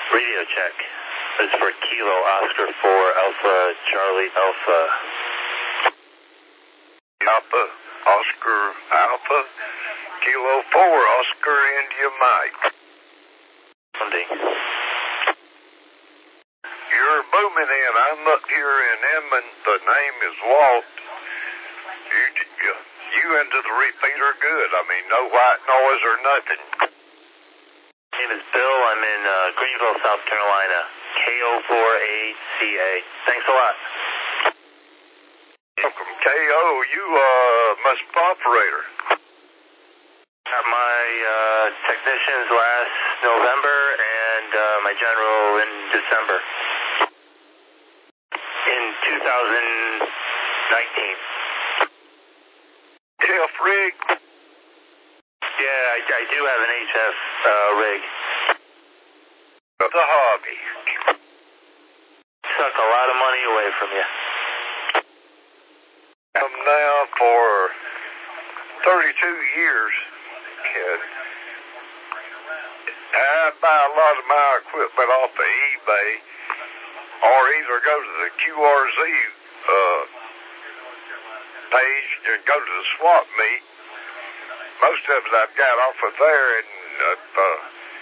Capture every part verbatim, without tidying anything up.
Radio check. This is for Kilo Oscar four Alpha Charlie Alpha. Alpha Oscar Alpha Kilo four Oscar India Mike. Monday. You're booming in. I'm up here in Edmond. The name is Walt. You, you, you into the repeater good. I mean, no white noise or nothing. My name is Bill. I'm in uh, Greenville, South Carolina. K O four A C A. Thanks a lot. Welcome, K O. You uh, must be operator. Got my uh, technicians last November and uh, my general in December. In two thousand nineteen. F rig? Yeah, I, I do have an H F uh, rig. The hobby. Suck a lot of money away from you. I'm now for thirty-two years. And I buy a lot of my equipment off of eBay or either go to the Q R Z uh, page and go to the swap meet. Most of it I've got off of there, and uh, uh,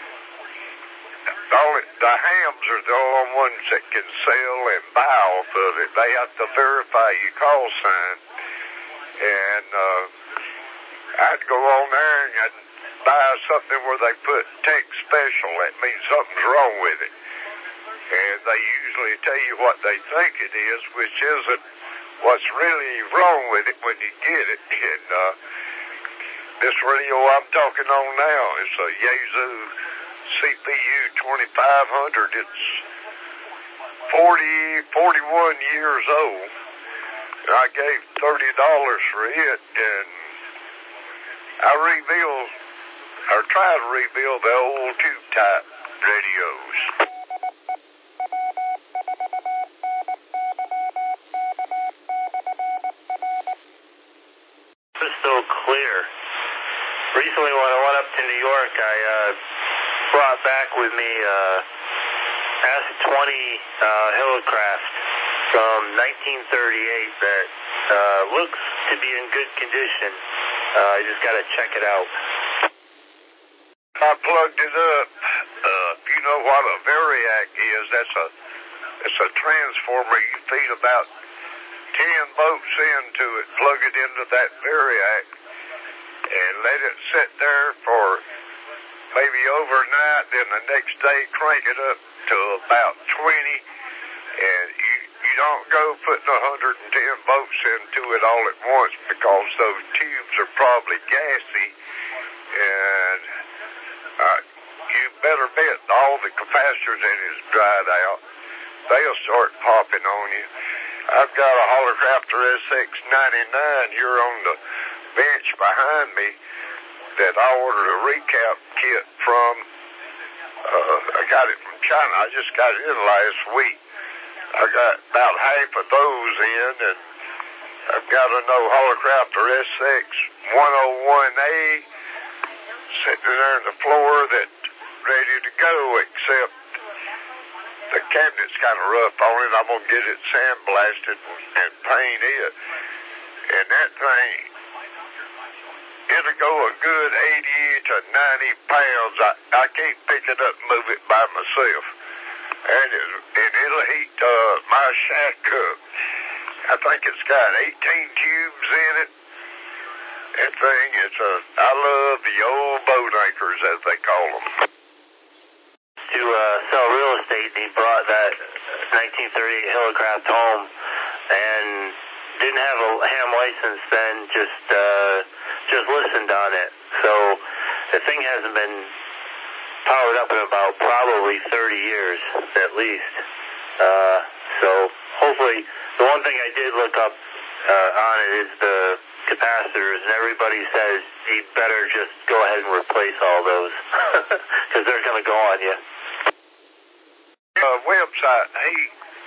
all it, the hams are the only ones that can sell and buy off of it. They have to verify your call sign. And uh, I'd go on there and I'd buy something where they put tech special. That means something's wrong with it. And they usually tell you what they think it is, which isn't what's really wrong with it when you get it. And uh, this radio I'm talking on now is a Yaesu C P U twenty-five hundred. It's forty, forty-one years old. And I gave thirty dollars for it, and I rebuilt, or tried to rebuild the old tube-type radios. Crystal clear. Recently when I went up to New York, I uh, brought back with me uh, S twenty uh, Hillicraft from nineteen thirty-eight that uh, looks to be in good condition. Uh, I just got to check it out. I plugged it up. Uh, you know what a Variac is? That's a it's a transformer. You feed about ten volts into it, plug it into that Variac, and let it sit there for maybe overnight. Then the next day, crank it up to about twenty, and you you don't go putting one hundred ten volts into it all at once because those tubes are probably gassy, and uh, you better bet all the capacitors in it is dried out. They'll start popping on you. I've got a Holocrafter S X ninety-nine here on the bench behind me that I ordered a recap kit from. Uh, I got it from China. I just got it in last week. I got about half of those in, and I've got a no Holocrafter S X one oh one A sitting there on the floor that's ready to go, except the cabinet's kind of rough on it. I'm going to get it sandblasted and paint it. And that thing, it'll go a good eighty to ninety pounds. I, I can't pick it up and move it by myself. And, it, and it'll heat uh, my shack up. I think it's got eighteen tubes in it. That thing is a, I love the old boat anchors, as they call them. To uh, sell real estate, he brought that nineteen thirty-eight Hillicraft home and didn't have a ham license then, just uh, just listened on it. So the thing hasn't been powered up in about probably thirty years at least. Uh, so hopefully, the one thing I did look up uh, on it is the capacitors, and everybody says you better just go ahead and replace all those because they're going to go on you. Uh, website, hey,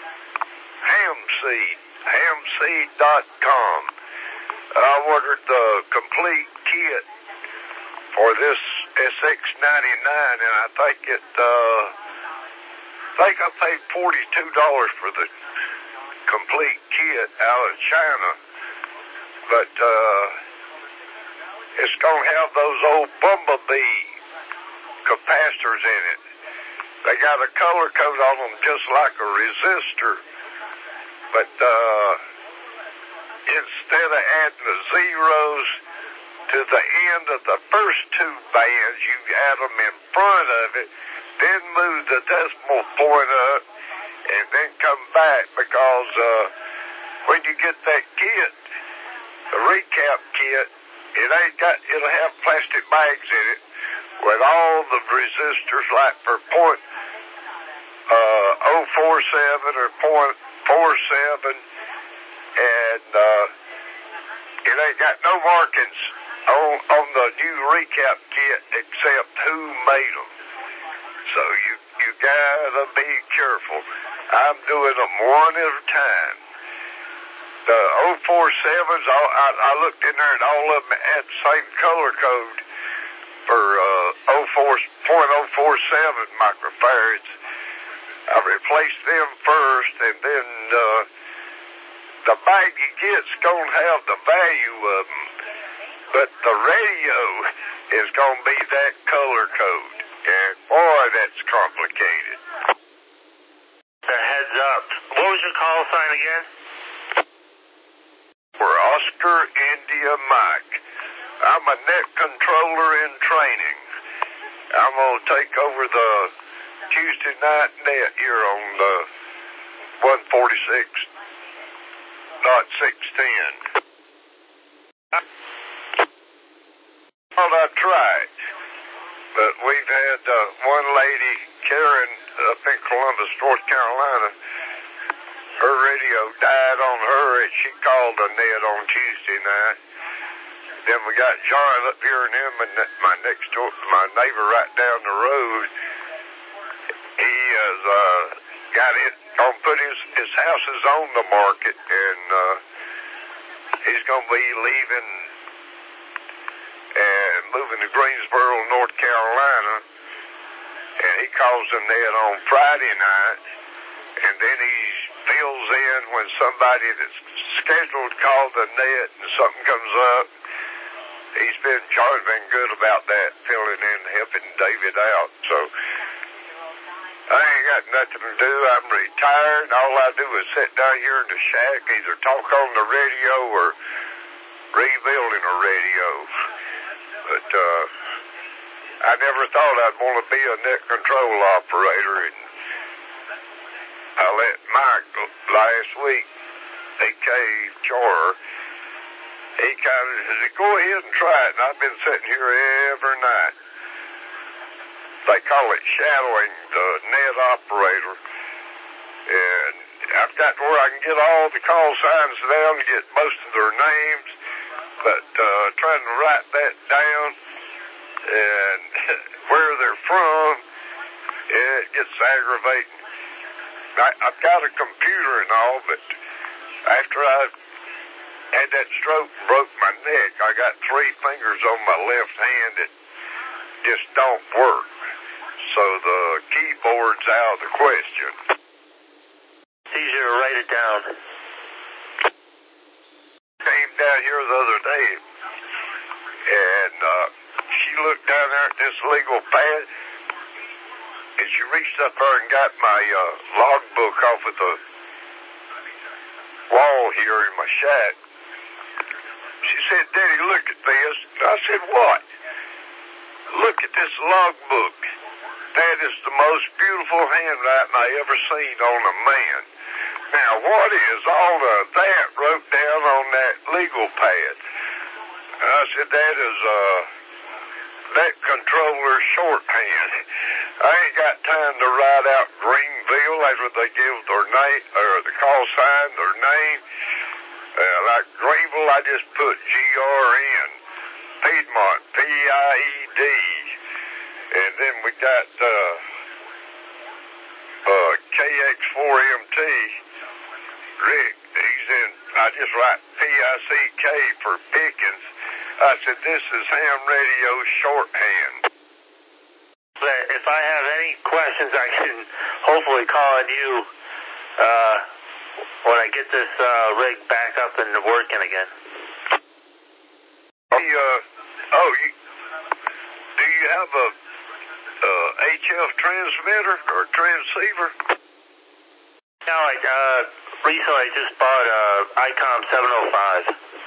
Hamseed, hamseed dot com. I ordered the complete kit for this S X ninety-nine, and I think it uh, think I paid forty-two dollars for the complete kit out of China, but uh, it's going to have those old Bumblebee capacitors in it. They got a color code on them just like a resistor, but uh, instead of adding the zeros to the end of the first two bands, you add them in front of it, then move the decimal point up, and then come back, because uh, when you get that kit, the recap kit, it ain't got, it'll have plastic bags in it with all the resistors, like for point uh, oh four seven or point four seven, and uh, it ain't got no markings on, on the new recap kit except who made them. So you, you gotta be careful. I'm doing them one at a time. The oh four sevens, all, I, I looked in there and all of them had the same color code for uh, point oh four seven microfarads. I replaced them first, and then uh, the bag you get's going to have the value of them, but the radio is going to be that color code. And boy, that's complicated. A heads up. What was your call sign again? For Oscar India Mike. I'm a net controller in training. I'm going to take over the Tuesday night net here on the one forty-six dot six ten. I thought I'd try it. But we've had uh, one lady, Karen, up in Columbus, North Carolina. Her radio died on her, and she called the net on Tuesday night. Then we got John up here in him, and my next door, my neighbor right down the road. He has uh, got it, gonna put his his houses on the market, and uh, he's gonna be leaving and moving to Greensboro, North Carolina, and he calls the net on Friday night, and then he fills in when somebody that's scheduled called the net and something comes up. He's been, John's been good about that, filling in, helping David out. So I ain't got nothing to do. I'm retired. All I do is sit down here in the shack, either talk on the radio or rebuilding a radio. But uh, I never thought I'd want to be a net control operator, and I let Mike last week, A K Char, he kind of said, go ahead and try it, and I've been sitting here every night. They call it shadowing the net operator, and I've got to where I can get all the call signs down, get most of their names, but uh, trying to write that down and where they're from, it gets aggravating. I, I've got a computer and all, but after I had that stroke and broke my neck, I got three fingers on my left hand that just don't work. So the keyboard's out of the question. It's easier to write it down. Came down here the other day, and uh, she looked down there at this legal pad, and she reached up there and got my uh, logbook off of the wall here in my shack. She said, Daddy, look at this. And I said, what? Look at this logbook. That is the most beautiful handwriting I ever seen on a man. Now, what is all of that wrote down on that legal pad? And I said, that is uh, that controller shorthand. I ain't got time to write out Greenville after they give their name, or the call sign, their name. Uh, like Greenville, I just put G R N. Piedmont, P I E D. And then we got uh, uh, K X four M T. Rick, he's in, I just write P I C K for Pickens. I said, this is ham radio shorthand. If I have any any questions, I can hopefully call on you uh, when I get this uh, rig back up and working again. Hey, uh, oh, you, do you have a uh, H F transmitter or transceiver? No, I uh, recently I just bought a ICOM seven oh five.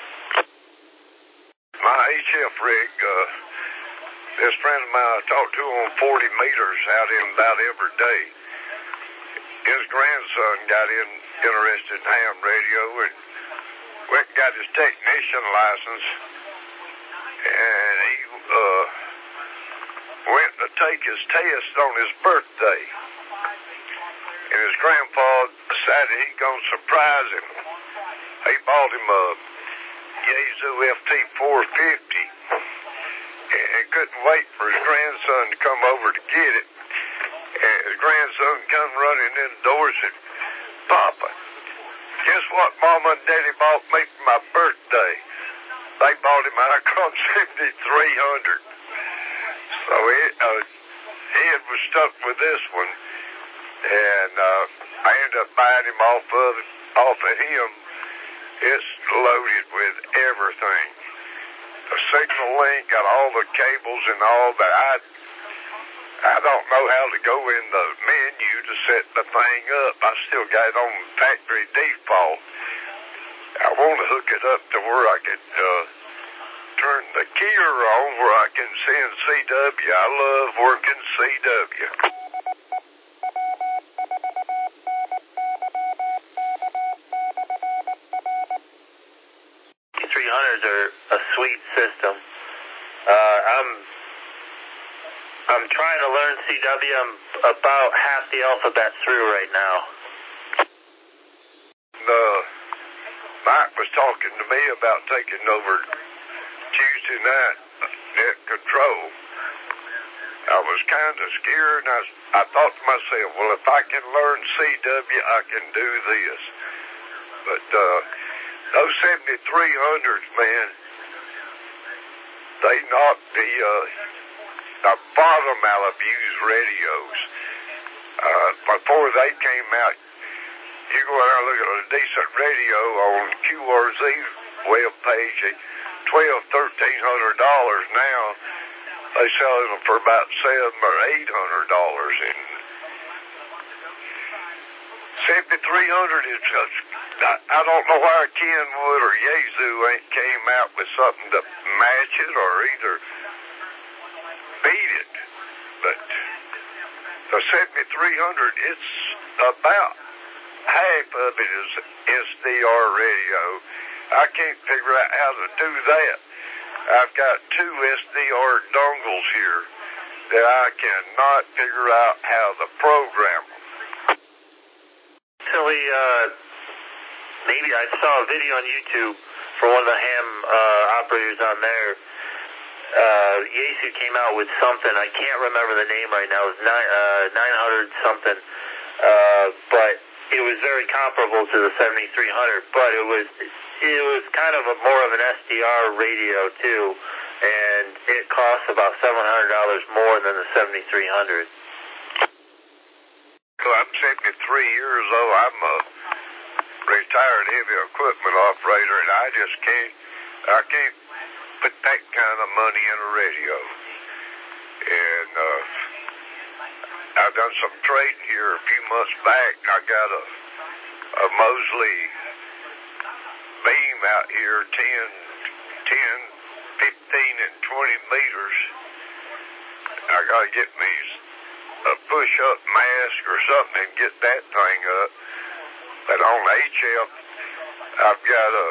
My H F rig, uh, this friend of mine I talked to on forty meters out in about every day. His grandson got in interested in ham radio and went and got his technician license, and he uh, went to take his test on his birthday. And his grandpa decided he'd gonna surprise him. He bought him a Yaesu F T four fifty and couldn't wait for his grandson to come over to get it. And his grandson come running in the door and said, "Papa, guess what Mama and Daddy bought me for my birthday? They bought him an ICOM seventy-three hundred. So it, uh, Ed was stuck with this one, and uh, I ended up buying him off of, off of him. It's loaded with everything. The signal link, got all the cables and all that. I, I don't know how to go in the menu to set the thing up. I still got it on factory default. I want to hook it up to where I could uh, turn the keyer on where I can send C W. I love working C W. three hundreds are a sweet system. Uh, I'm I'm trying to learn C W. I'm about half the alphabet through right now. The Mike was talking to me about taking over Tuesday night net control. I was kind of scared, and I, I thought to myself, well, if I can learn C W, I can do this. But uh, those seventy-three hundreds, man, they knocked the, uh, the bottom out of used radios. Uh, before they came out, you go out and look at a decent radio on Q R Z's web page at twelve, thirteen hundred dollars. Now they selling them for about seven or eight hundred dollars. And seventy-three hundred is just, I, I don't know why Kenwood or Yaesu ain't came out with something to match it or either beat it. But the seventy-three hundred, it's about half of it is S D R radio. I can't figure out how to do that. I've got two S D R dongles here that I cannot figure out how to program them. Actually, uh, maybe I saw a video on YouTube for one of the ham uh, operators on there. Uh, Yaesu came out with something. I can't remember the name right now. It was nine, uh, nine hundred something. Uh, but it was very comparable to the seventy-three hundred. But it was it was kind of a, more of an S D R radio too, and it costs about seven hundred dollars more than the seventy-three hundred. Well, I'm seventy-three years old. I'm a retired heavy equipment operator, and I just can't, I can't put that kind of money in a radio. And uh, I've done some trading here a few months back. I got a, a Mosley beam out here, ten, ten, fifteen, and twenty meters. I got to get me a push-up mask or something and get that thing up. But on H F, I've got a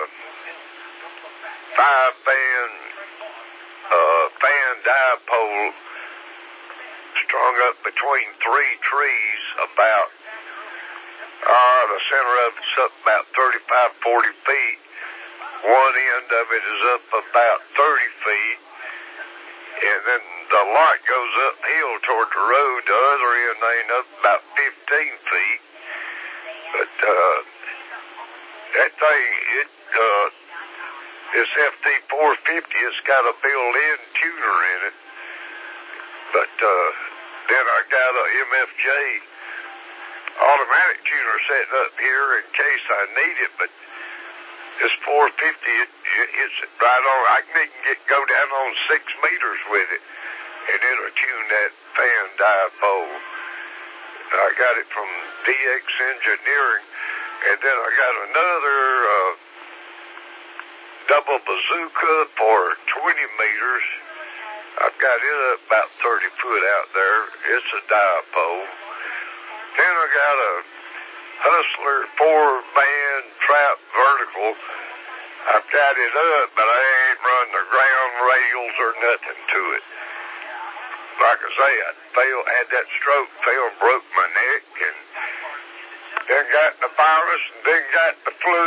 five-band uh, fan dipole strung up between three trees about, uh, the center of it's up about thirty-five, forty feet. One end of it is up about thirty feet. And then the lot goes uphill toward the road. The other end ain't up about fifteen feet. But uh, that thing, it uh, this F T four fifty, it's got a built-in tuner in it. But uh, Then I got a M F J automatic tuner setting up here in case I need it, but this four fifty, it, it hits it right on. I can even get, go down on six meters with it, and it'll tune that fan dipole. I got it from D X Engineering, and then I got another uh, double bazooka for twenty meters. I've got it up about thirty foot out there. It's a dipole. Then I got a Hustler four-band trap vertical. I've got it up, but I ain't run the ground rails or nothing to it. Like I say, I fell, had that stroke, fell and broke my neck, and then got the virus, and then got the flu.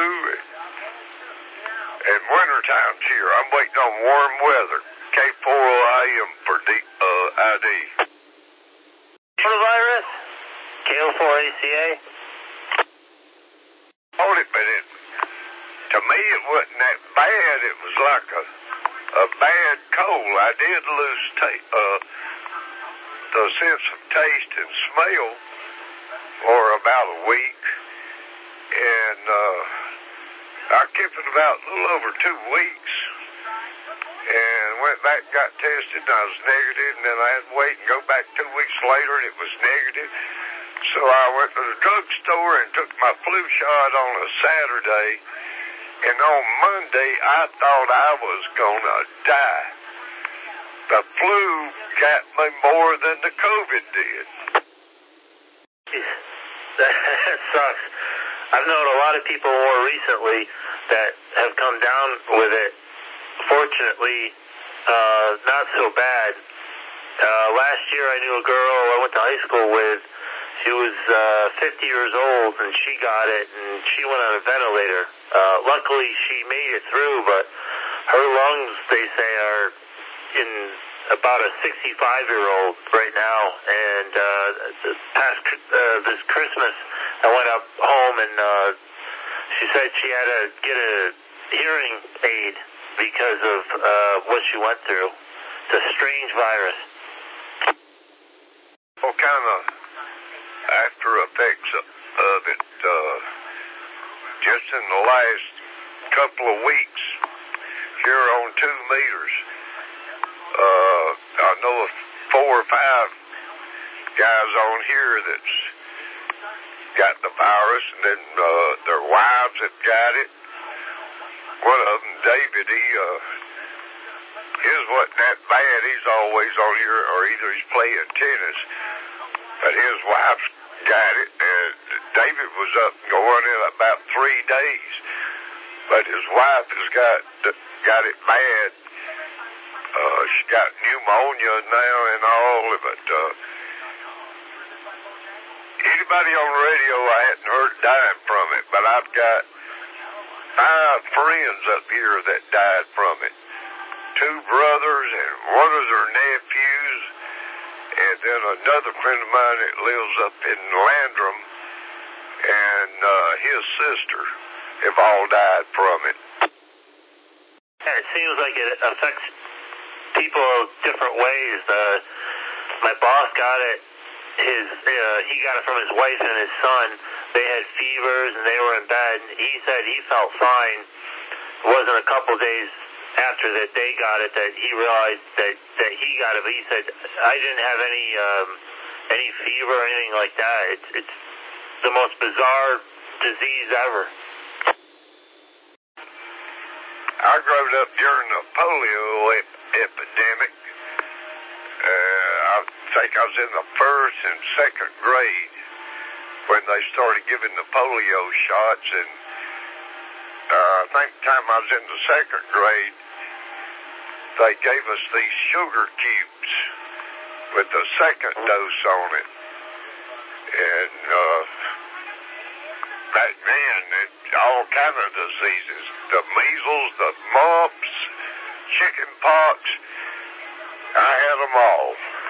And wintertime's here. I'm waiting on warm weather. K four O I M for D, uh, I D. Coronavirus? K O four A C A? Hold it, but it, to me it wasn't that bad. It was like a, a bad cold. I did lose ta- uh, the sense of taste and smell for about a week. And uh, I kept it about a little over two weeks. And went back, got tested, and I was negative, and then I had to wait and go back two weeks later, and it was negative. So I went to the drugstore and took my flu shot on a Saturday, and on Monday I thought I was gonna die. The flu got me more than the COVID did. That sucks. I've known a lot of people more recently that have come down with it. Fortunately, uh, not so bad. Uh, last year I knew a girl I went to high school with. She was uh, fifty years old, and she got it, and she went on a ventilator. Uh, luckily, she made it through, but her lungs, they say, are in about a sixty-five-year-old right now. And uh, this past uh, this Christmas, I went up home, and uh, she said she had to get a hearing aid because of uh, what she went through. It's a strange virus. What kind of after effects of it? Uh, just in the last couple of weeks, here on two meters, uh, I know of four or five guys on here that's got the virus, and then uh, their wives have got it. One of them, David, he, uh, his wasn't that bad. He's always on here, or either he's playing tennis, but his wife's got it, and David was up and going in about three days, but his wife has got got it bad. Uh, she got pneumonia now and all, but uh, anybody on the radio I hadn't heard dying from it, but I've got five friends up here that died from it. Two brothers and one of their nephews, and then another friend of mine that lives up in Landrum, and uh, his sister have all died from it. Yeah, it seems like it affects people different ways. Uh, my boss got it. His uh, he got it from his wife and his son. They had fevers and they were in bed. He said he felt fine. It wasn't a couple days after that they got it that he realized that, that he got it. But he said, I didn't have any um, any fever or anything like that. It's it's the most bizarre disease ever. I grew up during the polio ep- epidemic. Uh, I think I was in the first and second grade when they started giving the polio shots, and uh, I think the time I was in the second grade, they gave us these sugar cubes with the second dose on it. And uh, back then, it, all kind of diseases, the measles, the mumps, chicken pox, I had them all.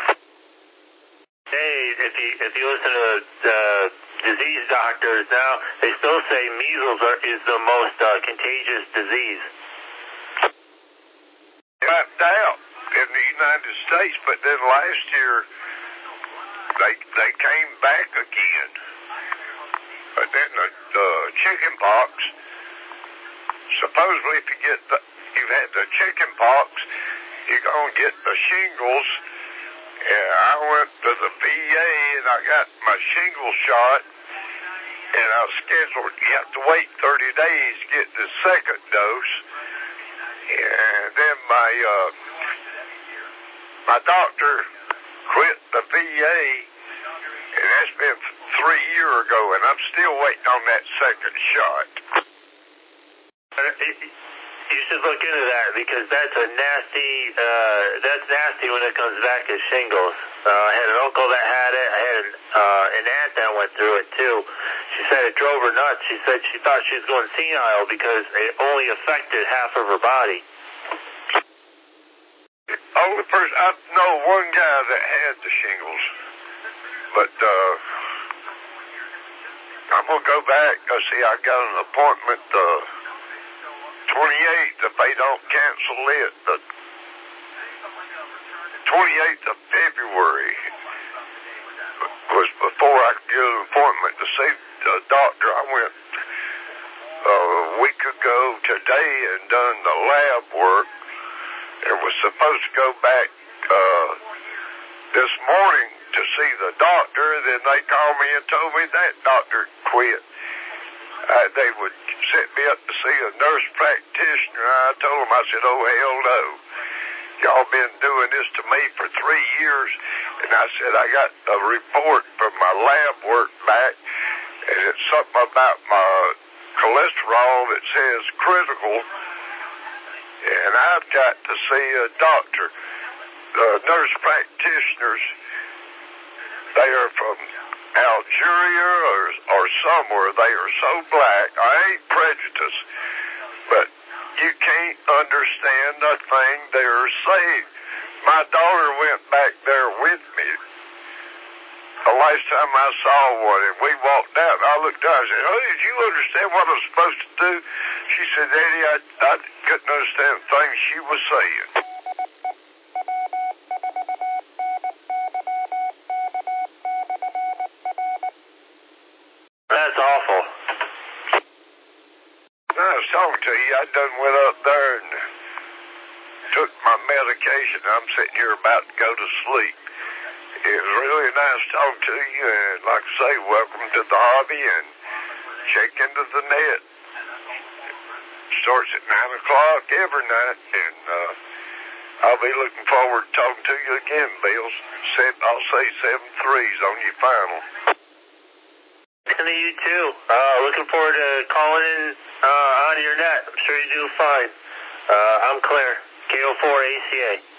Hey, if you if you listen to uh, disease doctors now, they still say measles are, is the most uh, contagious disease. Wiped out in the United States, but then last year they they came back again. But then the, the chicken pox, supposedly if you get the, you've had the chicken pox, you're going to get the shingles. And I went to the V A and I got my shingle shot, and I was scheduled, you have to wait thirty days to get the second dose. And then my, uh, my doctor quit the V A, and that's been three years ago, and I'm still waiting on that second shot. You should look into that, because that's a nasty, uh, that's nasty when it comes back as shingles. Uh, I had an uncle that had it. I had an, uh, an aunt that went through it too. She said it drove her nuts. She said she thought she was going senile because it only affected half of her body. Only person, I know one guy that had the shingles, but, uh, I'm going to go back. I see I got an appointment, uh, twenty-eighth, if they don't cancel it, the twenty-eighth of February was before I could get an appointment to see the doctor. I went uh, a week ago today and done the lab work and was supposed to go back uh, this morning to see the doctor. Then they called me and told me that doctor quit. Uh, they would set me up to see a nurse practitioner. I told them, I said, oh, hell no. Y'all been doing this to me for three years. And I said, I got a report from my lab work back, and it's something about my cholesterol that says critical. And I've got to see a doctor. The nurse practitioners, they are from Algeria or, or somewhere. They are so black. I ain't prejudiced, but you can't understand a thing they're saying. My daughter went back there with me the last time I saw one, and we walked out. I looked down and said, oh, did you understand what I was supposed to do? She said, Daddy, I, I couldn't understand the things she was saying. That's awful. No, I was talking to you. I done went up there and took my medication. I'm sitting here about to go to sleep. It was really nice talking to you, and like I say, welcome to the hobby, and check into the net. Starts at nine o'clock every night, and uh, I'll be looking forward to talking to you again, Bill. I'll say seven threes on your final. And to you too. Uh, looking forward to calling in uh, out of your net. I'm sure you do fine. Uh, I'm Claire, K O four A C A.